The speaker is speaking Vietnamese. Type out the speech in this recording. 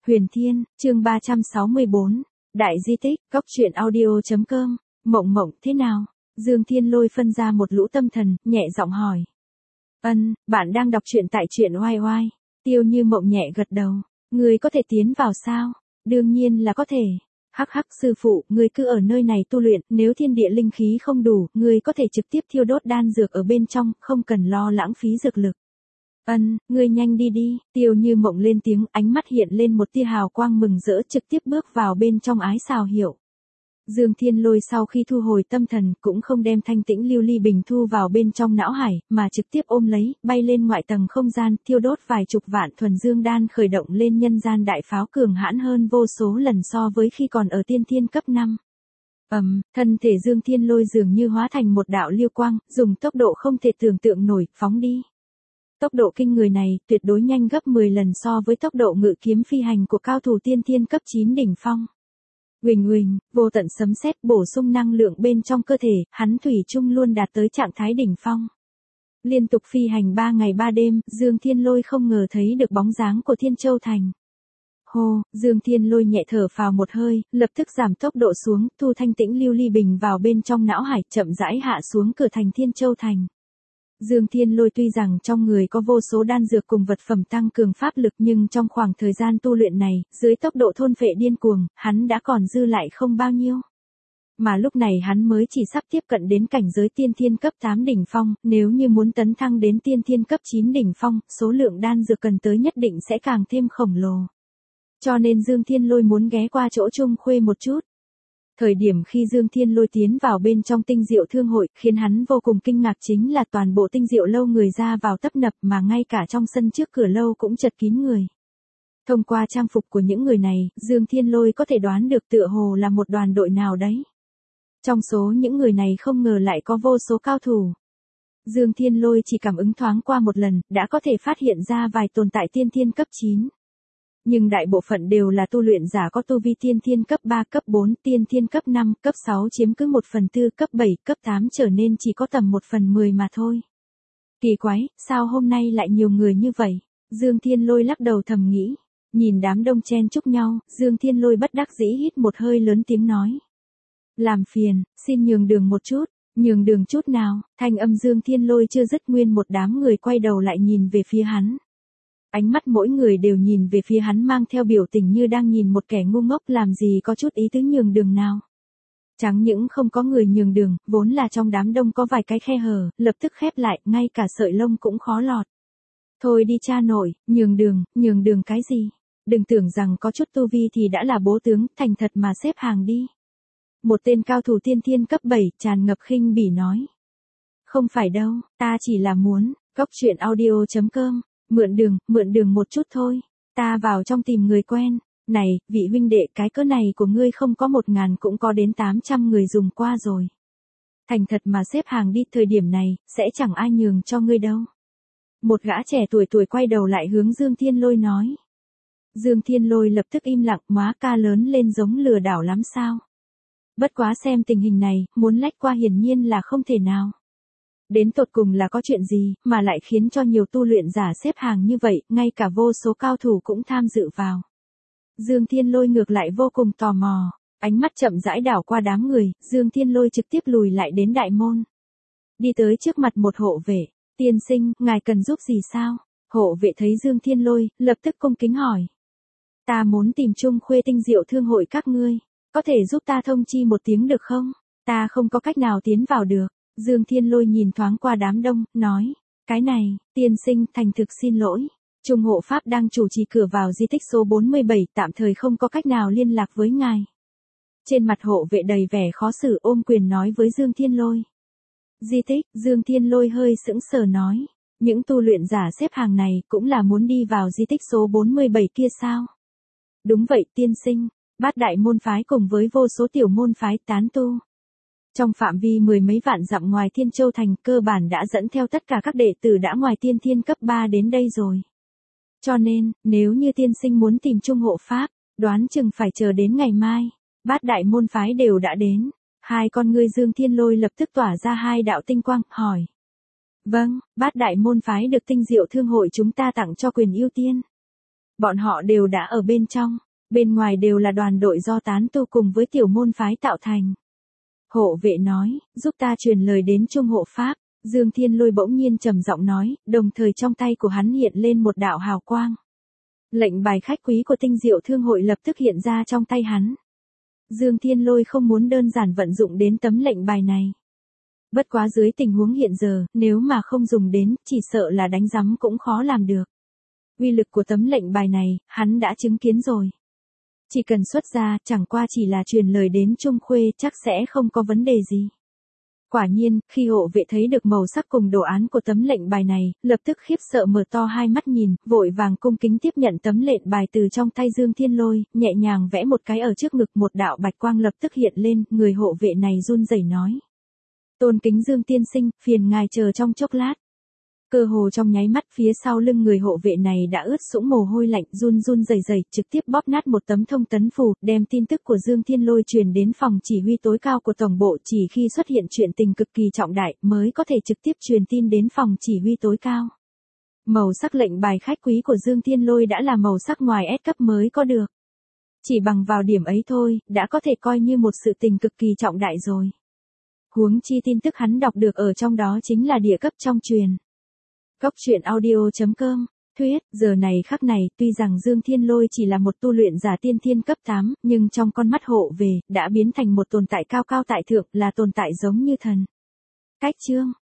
Huyền Thiên, chương 364, Đại Di Tích, Cốc truyện audio.com, Mộng Mộng thế nào? Dương Thiên Lôi phân ra một lũ tâm thần, nhẹ giọng hỏi. Bạn đang đọc truyện tại truyện oai oai. Tiêu Như Mộng nhẹ gật đầu. Ngươi có thể tiến vào sao? Đương nhiên là có thể. Hắc hắc sư phụ, ngươi cứ ở nơi này tu luyện, nếu thiên địa linh khí không đủ, ngươi có thể trực tiếp thiêu đốt đan dược ở bên trong, không cần lo lãng phí dược lực. Ngươi nhanh đi đi, Tiêu Như Mộng lên tiếng, ánh mắt hiện lên một tia hào quang mừng rỡ, trực tiếp bước vào bên trong ái xào hiệu. Dương Thiên Lôi sau khi thu hồi tâm thần cũng không đem thanh tĩnh lưu ly bình thu vào bên trong não hải, mà trực tiếp ôm lấy, bay lên ngoại tầng không gian, thiêu đốt vài chục vạn thuần dương đan khởi động lên nhân gian đại pháo cường hãn hơn vô số lần so với khi còn ở tiên thiên cấp 5. Thân thể Dương Thiên Lôi dường như hóa thành một đạo lưu quang, dùng tốc độ không thể tưởng tượng nổi, phóng đi. Tốc độ kinh người này tuyệt đối nhanh gấp 10 lần so với tốc độ ngự kiếm phi hành của cao thủ tiên thiên cấp 9 đỉnh phong. Huỳnh huỳnh, vô tận sấm sét bổ sung năng lượng bên trong cơ thể, hắn thủy chung luôn đạt tới trạng thái đỉnh phong. Liên tục phi hành 3 ngày 3 đêm, Dương Thiên Lôi không ngờ thấy được bóng dáng của Thiên Châu Thành. Hô, Dương Thiên Lôi nhẹ thở phào một hơi, lập tức giảm tốc độ xuống, thu thanh tĩnh lưu ly bình vào bên trong não hải, chậm rãi hạ xuống cửa thành Thiên Châu Thành. Dương Thiên Lôi tuy rằng trong người có vô số đan dược cùng vật phẩm tăng cường pháp lực, nhưng trong khoảng thời gian tu luyện này, dưới tốc độ thôn phệ điên cuồng, hắn đã còn dư lại không bao nhiêu. Mà lúc này hắn mới chỉ sắp tiếp cận đến cảnh giới tiên thiên cấp 8 đỉnh phong, nếu như muốn tấn thăng đến tiên thiên cấp 9 đỉnh phong, số lượng đan dược cần tới nhất định sẽ càng thêm khổng lồ. Cho nên Dương Thiên Lôi muốn ghé qua chỗ Trung Khuê một chút. Thời điểm khi Dương Thiên Lôi tiến vào bên trong tinh diệu thương hội, khiến hắn vô cùng kinh ngạc chính là toàn bộ tinh diệu lâu người ra vào tấp nập, mà ngay cả trong sân trước cửa lâu cũng chật kín người. Thông qua trang phục của những người này, Dương Thiên Lôi có thể đoán được tựa hồ là một đoàn đội nào đấy. Trong số những người này không ngờ lại có vô số cao thủ. Dương Thiên Lôi chỉ cảm ứng thoáng qua một lần, đã có thể phát hiện ra vài tồn tại tiên thiên cấp 9. Nhưng đại bộ phận đều là tu luyện giả có tu vi tiên thiên cấp 3, cấp 4, tiên thiên cấp 5, cấp 6 chiếm cứ 1/4, cấp 7, cấp 8 trở nên chỉ có tầm 1/10 mà thôi. Kỳ quái, sao hôm nay lại nhiều người như vậy? Dương Thiên Lôi lắc đầu thầm nghĩ. Nhìn đám đông chen chúc nhau, Dương Thiên Lôi bất đắc dĩ hít một hơi lớn tiếng nói. Làm phiền, xin nhường đường một chút. Nhường đường chút nào? Thanh âm Dương Thiên Lôi chưa dứt, nguyên một đám người quay đầu lại nhìn về phía hắn. Ánh mắt mỗi người đều nhìn về phía hắn mang theo biểu tình như đang nhìn một kẻ ngu ngốc, làm gì có chút ý tứ nhường đường nào. Chẳng những không có người nhường đường, vốn là trong đám đông có vài cái khe hở, lập tức khép lại, ngay cả sợi lông cũng khó lọt. Thôi đi cha nội, nhường đường cái gì? Đừng tưởng rằng có chút tu vi thì đã là bố tướng, thành thật mà xếp hàng đi. Một tên cao thủ tiên thiên cấp 7 tràn ngập khinh bỉ nói. Không phải đâu, ta chỉ là muốn, Cốc truyện audio.com. Mượn đường một chút thôi, ta vào trong tìm người quen. Này, vị huynh đệ, cái cỡ này của ngươi không có 1.000 cũng có đến 800 người dùng qua rồi. Thành thật mà xếp hàng đi, thời điểm này, sẽ chẳng ai nhường cho ngươi đâu. Một gã trẻ tuổi quay đầu lại hướng Dương Thiên Lôi nói. Dương Thiên Lôi lập tức im lặng, má ca lớn lên giống lừa đảo lắm sao. Bất quá xem tình hình này, muốn lách qua hiển nhiên là không thể nào. Đến tột cùng là có chuyện gì, mà lại khiến cho nhiều tu luyện giả xếp hàng như vậy, ngay cả vô số cao thủ cũng tham dự vào. Dương Thiên Lôi ngược lại vô cùng tò mò, ánh mắt chậm rãi đảo qua đám người, Dương Thiên Lôi trực tiếp lùi lại đến đại môn. Đi tới trước mặt một hộ vệ, tiên sinh, ngài cần giúp gì sao? Hộ vệ thấy Dương Thiên Lôi, lập tức cung kính hỏi. Ta muốn tìm Trung Khuê tinh diệu thương hội các ngươi, có thể giúp ta thông chi một tiếng được không? Ta không có cách nào tiến vào được. Dương Thiên Lôi nhìn thoáng qua đám đông, nói, cái này, tiên sinh, thành thực xin lỗi. Trung hộ pháp đang chủ trì cửa vào di tích số 47, tạm thời không có cách nào liên lạc với ngài. Trên mặt hộ vệ đầy vẻ khó xử, ôm quyền nói với Dương Thiên Lôi. Di tích, Dương Thiên Lôi hơi sững sờ nói, những tu luyện giả xếp hàng này cũng là muốn đi vào di tích số 47 kia sao? Đúng vậy tiên sinh, Bát đại môn phái cùng với vô số tiểu môn phái tán tu. Trong phạm vi mười mấy vạn dặm ngoài Thiên Châu Thành, cơ bản đã dẫn theo tất cả các đệ tử đã ngoài tiên thiên cấp 3 đến đây rồi. Cho nên, nếu như tiên sinh muốn tìm Trung hộ pháp, đoán chừng phải chờ đến ngày mai. Bát đại môn phái đều đã đến. Hai con ngươi Dương Thiên Lôi lập tức tỏa ra hai đạo tinh quang, hỏi. Vâng, Bát đại môn phái được tinh diệu thương hội chúng ta tặng cho quyền ưu tiên. Bọn họ đều đã ở bên trong, bên ngoài đều là đoàn đội do tán tu cùng với tiểu môn phái tạo thành. Hộ vệ nói, giúp ta truyền lời đến Trung hộ pháp. Dương Thiên Lôi bỗng nhiên trầm giọng nói, đồng thời trong tay của hắn hiện lên một đạo hào quang. Lệnh bài khách quý của Tinh Diệu Thương hội lập tức hiện ra trong tay hắn. Dương Thiên Lôi không muốn đơn giản vận dụng đến tấm lệnh bài này. Bất quá dưới tình huống hiện giờ, nếu mà không dùng đến, chỉ sợ là đánh rắm cũng khó làm được. Uy lực của tấm lệnh bài này, hắn đã chứng kiến rồi. Chỉ cần xuất ra, chẳng qua chỉ là truyền lời đến Trung Khuê, chắc sẽ không có vấn đề gì. Quả nhiên, khi hộ vệ thấy được màu sắc cùng đồ án của tấm lệnh bài này, lập tức khiếp sợ mở to hai mắt nhìn, vội vàng cung kính tiếp nhận tấm lệnh bài từ trong tay Dương Thiên Lôi, nhẹ nhàng vẽ một cái ở trước ngực, một đạo bạch quang lập tức hiện lên, người hộ vệ này run rẩy nói. Tôn kính Dương tiên sinh, phiền ngài chờ trong chốc lát. Cơ hồ trong nháy mắt phía sau lưng người hộ vệ này đã ướt sũng mồ hôi lạnh, run run rẩy rẩy, trực tiếp bóp nát một tấm thông tấn phù, đem tin tức của Dương Thiên Lôi truyền đến phòng chỉ huy tối cao của tổng bộ, chỉ khi xuất hiện chuyện tình cực kỳ trọng đại mới có thể trực tiếp truyền tin đến phòng chỉ huy tối cao. Màu sắc lệnh bài khách quý của Dương Thiên Lôi đã là màu sắc ngoài S cấp mới có được. Chỉ bằng vào điểm ấy thôi, đã có thể coi như một sự tình cực kỳ trọng đại rồi. Huống chi tin tức hắn đọc được ở trong đó chính là địa cấp trong truyền. Cốc truyện audio.com, thuyết, giờ này khắc này, tuy rằng Dương Thiên Lôi chỉ là một tu luyện giả tiên thiên cấp 8, nhưng trong con mắt hộ về, đã biến thành một tồn tại cao cao tại thượng, là tồn tại giống như thần. Cách chương